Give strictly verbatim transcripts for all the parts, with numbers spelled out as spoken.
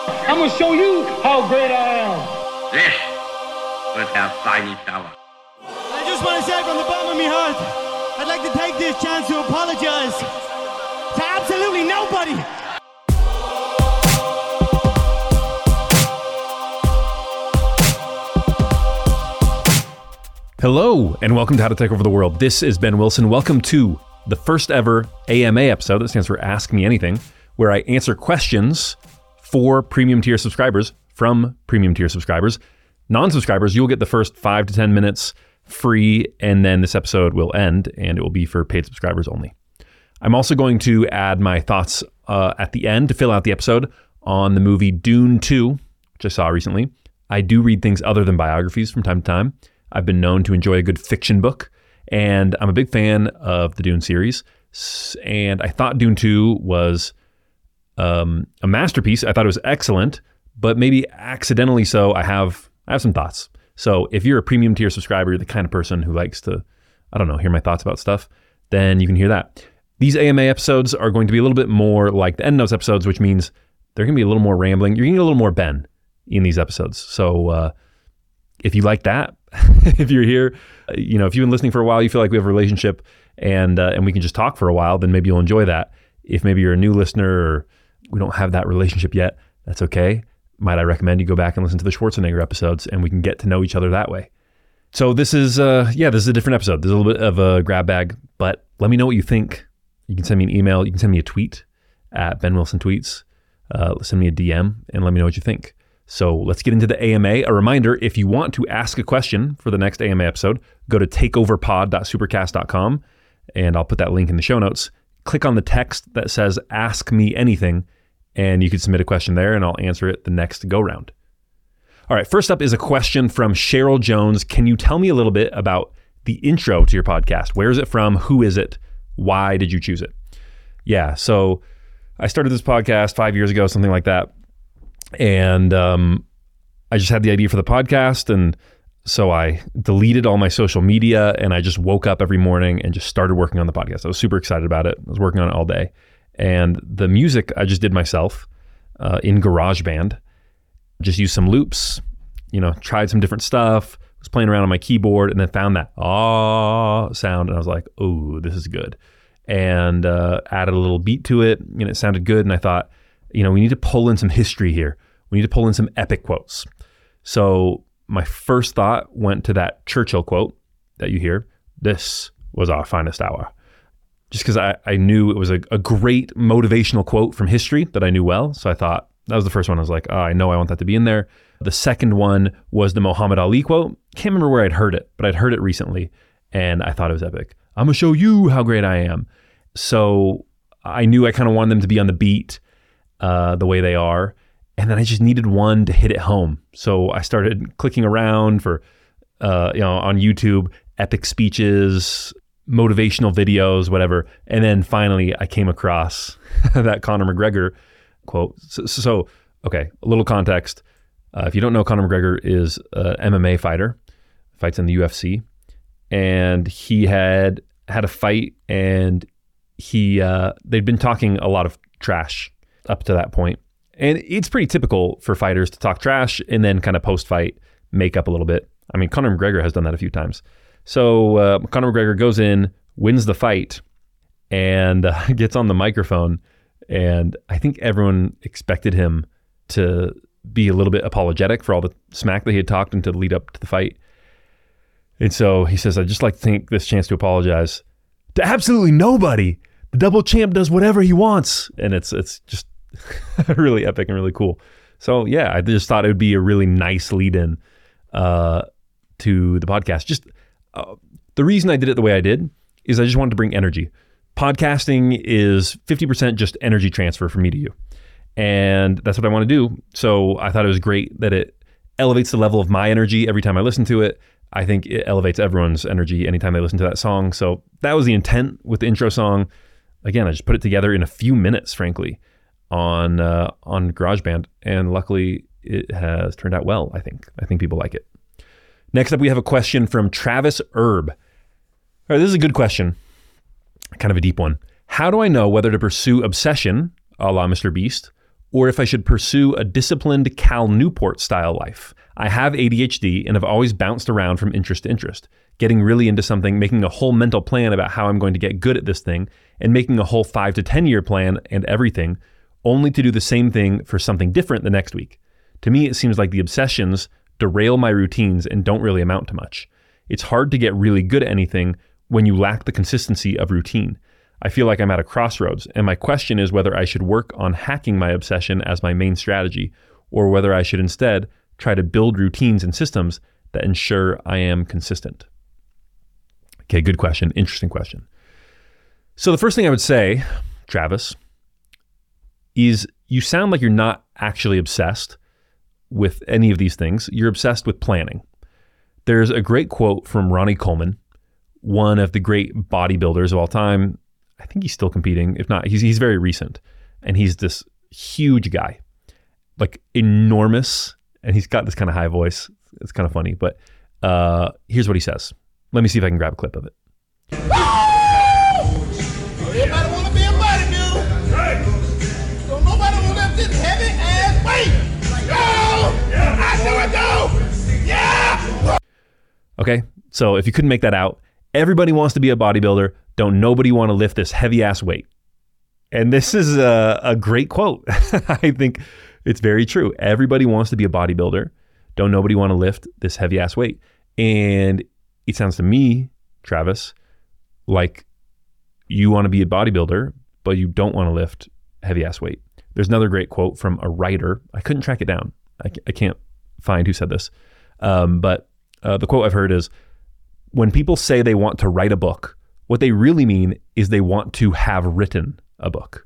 I'm gonna show you how great I am. This was our finest hour. I just want to say from the bottom of my heart, I'd like to take this chance to apologize to absolutely nobody. Hello, and welcome to How to Take Over the World. This is Ben Wilson. Welcome to the first ever A M A episode, that stands for Ask Me Anything, where I answer questions for premium tier subscribers from premium tier subscribers. Non-subscribers, you'll get the first five to ten minutes free, and then this episode will end, and it will be for paid subscribers only. I'm also going to add my thoughts uh, at the end to fill out the episode on the movie Dune two, which I saw recently. I do read things other than biographies from time to time. I've been known to enjoy a good fiction book, and I'm a big fan of the Dune series. And I thought Dune two was um, a masterpiece. I thought it was excellent, but maybe accidentally so. I have I have some thoughts. So if you're a premium tier subscriber, you're the kind of person who likes to, I don't know, hear my thoughts about stuff, then you can hear that. These A M A episodes are going to be a little bit more like the End Notes episodes, which means they're going to be a little more rambling. You're going to get a little more Ben in these episodes. So uh, if you like that, if you're here, you know, if you've been listening for a while, you feel like we have a relationship and uh, and we can just talk for a while, then maybe you'll enjoy that. If maybe you're a new listener or we don't have that relationship yet, that's okay. Might I recommend you go back and listen to the Schwarzenegger episodes and we can get to know each other that way. So this is, uh, yeah, this is a different episode. There's a little bit of a grab bag, but let me know what you think. You can send me an email. You can send me a tweet at Ben Wilson Tweets. Uh, send me a D M and let me know what you think. So let's get into the A M A. A reminder, if you want to ask a question for the next A M A episode, go to takeoverpod dot supercast dot com and I'll put that link in the show notes. Click on the text that says Ask Me Anything and you can submit a question there and I'll answer it the next go round. All right, first up is a question from Cheryl Jones. Can you tell me a little bit about the intro to your podcast? Where is it from? Who is it? Why did you choose it? Yeah, so I started this podcast five years ago, something like that. And um, I just had the idea for the podcast. And so I deleted all my social media and I just woke up every morning and just started working on the podcast. I was super excited about it. I was working on it all day. And the music I just did myself uh, in GarageBand. Just used some loops, you know, tried some different stuff, was playing around on my keyboard and then found that ah sound. And I was like, oh, this is good. And uh, added a little beat to it and it sounded good. And I thought, you know, we need to pull in some history here. We need to pull in some epic quotes. So my first thought went to that Churchill quote that you hear. This was our finest hour. Just because I, I knew it was a, a great motivational quote from history that I knew well. So I thought that was the first one. I was like, oh, I know I want that to be in there. The second one was the Muhammad Ali quote. Can't remember where I'd heard it, but I'd heard it recently and I thought it was epic. I'm gonna show you how great I am. So I knew I kind of wanted them to be on the beat uh, the way they are. And then I just needed one to hit it home. So I started clicking around for, uh, you know, on YouTube, epic speeches, motivational videos, whatever. And then finally I came across that Conor McGregor quote. So, so okay, a little context. Uh, if you don't know, Conor McGregor is an M M A fighter, fights in the U F C. And he had had a fight and he uh, they'd been talking a lot of trash up to that point. And it's pretty typical for fighters to talk trash and then kind of post-fight make up a little bit. I mean, Conor McGregor has done that a few times. So uh, Conor McGregor goes in, wins the fight, and uh, gets on the microphone. And I think everyone expected him to be a little bit apologetic for all the smack that he had talked and to lead up to the fight. And so he says, I'd just like to take this chance to apologize to absolutely nobody. The double champ does whatever he wants. And it's it's just really epic and really cool. So yeah, I just thought it would be a really nice lead in uh, to the podcast. Just uh, the reason I did it the way I did is I just wanted to bring energy. Podcasting is fifty percent just energy transfer from me to you. And that's what I want to do. So I thought it was great that it elevates the level of my energy every time I listen to it. I think it elevates everyone's energy anytime they listen to that song. So that was the intent with the intro song. Again, I just put it together in a few minutes, frankly, on uh, on GarageBand. And luckily, it has turned out well, I think. I think people like it. Next up, we have a question from Travis Erb. All right, this is a good question. Kind of a deep one. How do I know whether to pursue obsession, a la Mister Beast, or if I should pursue a disciplined Cal Newport style life. I have A D H D and have always bounced around from interest to interest, getting really into something, making a whole mental plan about how I'm going to get good at this thing, and making a whole five to ten year plan and everything, only to do the same thing for something different the next week. To me, it seems like the obsessions derail my routines and don't really amount to much. It's hard to get really good at anything when you lack the consistency of routine. I feel like I'm at a crossroads, and my question is whether I should work on hacking my obsession as my main strategy, or whether I should instead try to build routines and systems that ensure I am consistent. Okay, good question. Interesting question. So the first thing I would say, Travis, is you sound like you're not actually obsessed with any of these things. You're obsessed with planning. There's a great quote from Ronnie Coleman, one of the great bodybuilders of all time. I think he's still competing. If not, he's he's very recent. And he's this huge guy, like enormous. And he's got this kind of high voice. It's kind of funny. But uh, here's what he says. Let me see if I can grab a clip of it. Everybody want to be a bodybuilder. Right. So nobody want to lift this heavy ass weight. Go! I do it though! Yeah! Okay, so if you couldn't make that out, everybody wants to be a bodybuilder. Don't nobody want to lift this heavy ass weight. And this is a, a great quote. I think it's very true. Everybody wants to be a bodybuilder. Don't nobody want to lift this heavy ass weight. And it sounds to me, Travis, like you want to be a bodybuilder, but you don't want to lift heavy ass weight. There's another great quote from a writer. I couldn't track it down. I, I can't find who said this. Um, but uh, the quote I've heard is, when people say they want to write a book, what they really mean is they want to have written a book.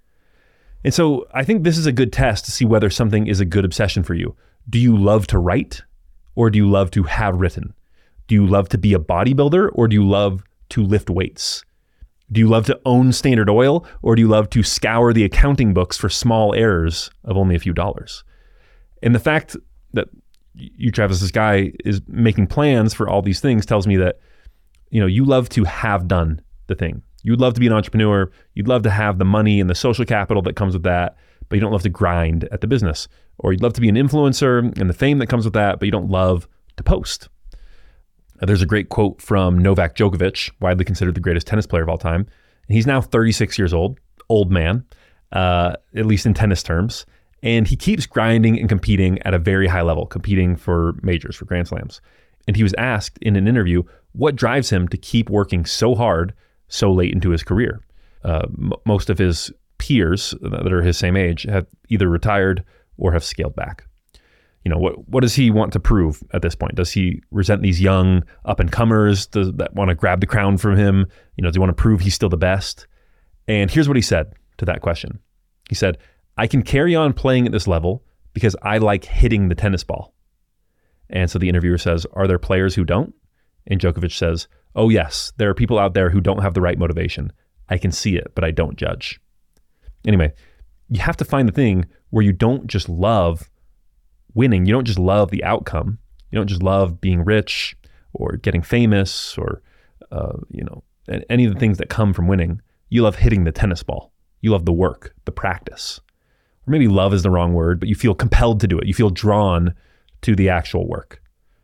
And so I think this is a good test to see whether something is a good obsession for you. Do you love to write, or do you love to have written? Do you love to be a bodybuilder, or do you love to lift weights? Do you love to own Standard Oil, or do you love to scour the accounting books for small errors of only a few dollars? And the fact that you, Travis, this guy is making plans for all these things tells me that, you know, you love to have done the thing. You'd love to be an entrepreneur. You'd love to have the money and the social capital that comes with that, but you don't love to grind at the business. Or you'd love to be an influencer and the fame that comes with that, but you don't love to post. There's a great quote from Novak Djokovic, widely considered the greatest tennis player of all time. And he's now thirty-six years old, old man, uh, at least in tennis terms. And he keeps grinding and competing at a very high level, competing for majors, for Grand Slams. And he was asked in an interview what drives him to keep working so hard so late into his career. Uh, m- most of his peers that are his same age have either retired or have scaled back. You know, what what does he want to prove at this point? Does he resent these young up-and-comers does, that want to grab the crown from him? You know, does he want to prove he's still the best? And here's what he said to that question. He said, I can carry on playing at this level because I like hitting the tennis ball. And so the interviewer says, are there players who don't? And Djokovic says, oh yes, there are people out there who don't have the right motivation. I can see it, but I don't judge. Anyway, you have to find the thing where you don't just love winning. You don't just love the outcome. You don't just love being rich or getting famous or, uh, you know, any of the things that come from winning. You love hitting the tennis ball. You love the work, the practice. Or maybe love is the wrong word, but you feel compelled to do it. You feel drawn to the actual work.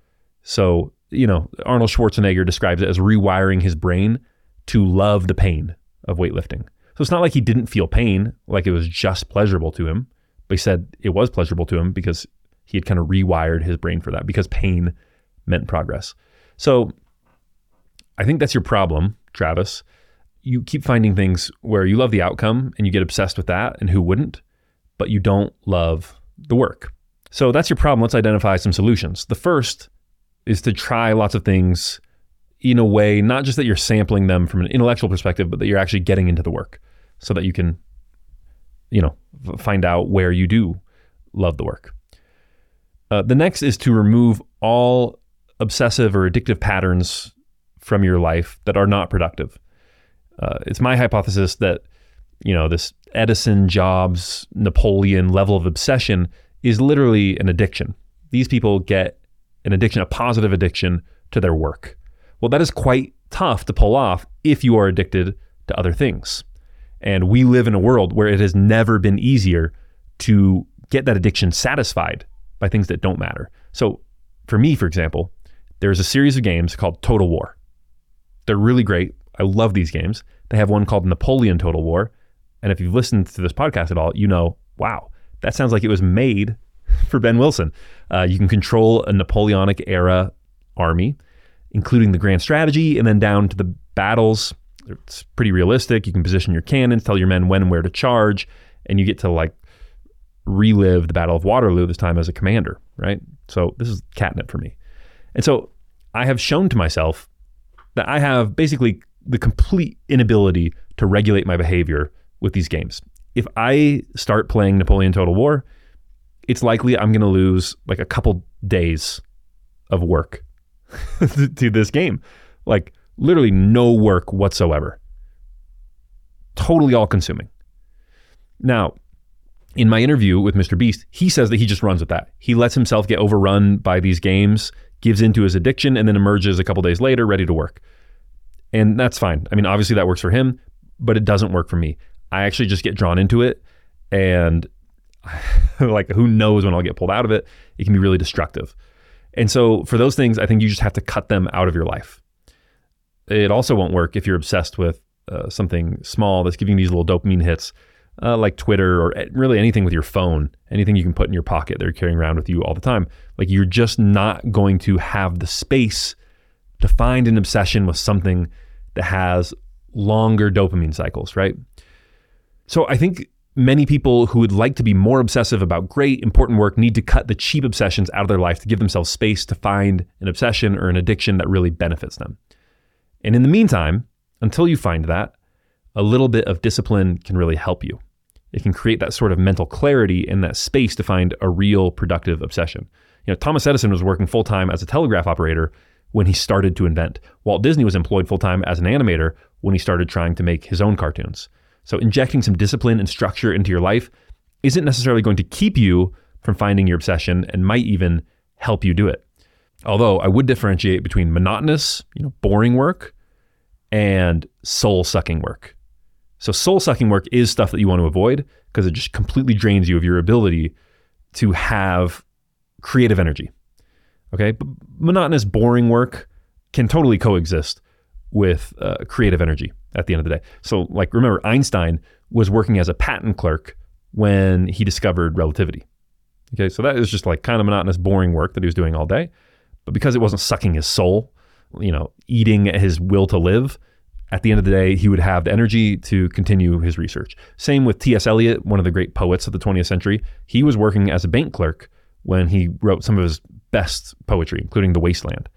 So, you know, Arnold Schwarzenegger describes it as rewiring his brain to love the pain of weightlifting. So it's not like he didn't feel pain, like it was just pleasurable to him, but he said it was pleasurable to him because he had kind of rewired his brain for that, because pain meant progress. So I think that's your problem, Travis. You keep finding things where you love the outcome and you get obsessed with that, and who wouldn't, but you don't love the work. So that's your problem. Let's identify some solutions. The first is to try lots of things in a way, not just that you're sampling them from an intellectual perspective, but that you're actually getting into the work so that you can, you know, find out where you do love the work. Uh, the next is to remove all obsessive or addictive patterns from your life that are not productive. Uh, it's my hypothesis that, you know, this Edison, Jobs, Napoleon level of obsession is literally an addiction. These people get an addiction, a positive addiction to their work. Well, that is quite tough to pull off if you are addicted to other things. And we live in a world where it has never been easier to get that addiction satisfied by things that don't matter. So for me, for example, there's a series of games called Total War. They're really great. I love these games. They have one called Napoleon Total War. And if you've listened to this podcast at all, you know, wow, that sounds like it was made for Ben Wilson. Uh, you can control a Napoleonic era army, including the grand strategy, and then down to the battles. It's pretty realistic. You can position your cannons, tell your men when and where to charge, and you get to like relive the Battle of Waterloo this time as a commander, right? So this is catnip for me. And so I have shown to myself that I have basically the complete inability to regulate my behavior with these games. If I start playing Napoleon Total War, it's likely I'm going to lose like a couple days of work to this game. Like literally no work whatsoever. Totally all consuming. Now, in my interview with Mister Beast, he says that he just runs with that. He lets himself get overrun by these games, gives into his addiction, and then emerges a couple days later ready to work. And that's fine. I mean, obviously that works for him, but it doesn't work for me. I actually just get drawn into it, and like who knows when I'll get pulled out of it. It can be really destructive. And so for those things, I think you just have to cut them out of your life. It also won't work if you're obsessed with uh, something small that's giving these little dopamine hits, uh, like Twitter or really anything with your phone, anything you can put in your pocket that you're carrying around with you all the time. Like you're just not going to have the space to find an obsession with something that has longer dopamine cycles, right? So I think many people who would like to be more obsessive about great, important work need to cut the cheap obsessions out of their life to give themselves space to find an obsession or an addiction that really benefits them. And in the meantime, until you find that, a little bit of discipline can really help you. It can create that sort of mental clarity and that space to find a real productive obsession. You know, Thomas Edison was working full-time as a telegraph operator when he started to invent. Walt Disney was employed full-time as an animator when he started trying to make his own cartoons. So injecting some discipline and structure into your life isn't necessarily going to keep you from finding your obsession and might even help you do it. Although I would differentiate between monotonous, you know, boring work and soul-sucking work. So soul-sucking work is stuff that you want to avoid because it just completely drains you of your ability to have creative energy. Okay, but monotonous, boring work can totally coexist with uh, creative energy at the end of the day. So like, remember, Einstein was working as a patent clerk when he discovered relativity. Okay, so that is just like kind of monotonous, boring work that he was doing all day. But because it wasn't sucking his soul, you know, eating at his will to live, at the end of the day, he would have the energy to continue his research. Same with T S Eliot, one of the great poets of the twentieth century. He was working as a bank clerk when he wrote some of his best poetry, including The Wasteland.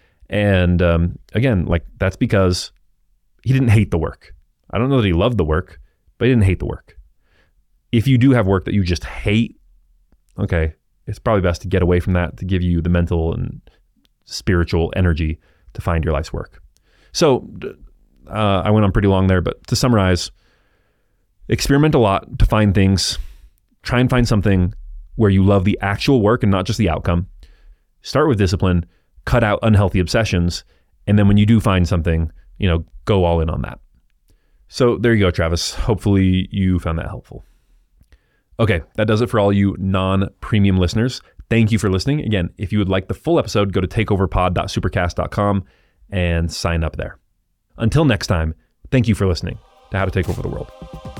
And um, again, like that's because he didn't hate the work. I don't know that he loved the work, but he didn't hate the work. If you do have work that you just hate, okay, it's probably best to get away from that to give you the mental and spiritual energy to find your life's work. So uh, I went on pretty long there, but to summarize, experiment a lot to find things. Try and find something where you love the actual work and not just the outcome. Start with discipline, cut out unhealthy obsessions, and then when you do find something, you know, go all in on that. So there you go, Travis. Hopefully you found that helpful. Okay, that does it for all you non-premium listeners. Thank you for listening. Again, if you would like the full episode, go to takeoverpod dot supercast dot com and sign up there. Until next time, thank you for listening to How to Take Over the World.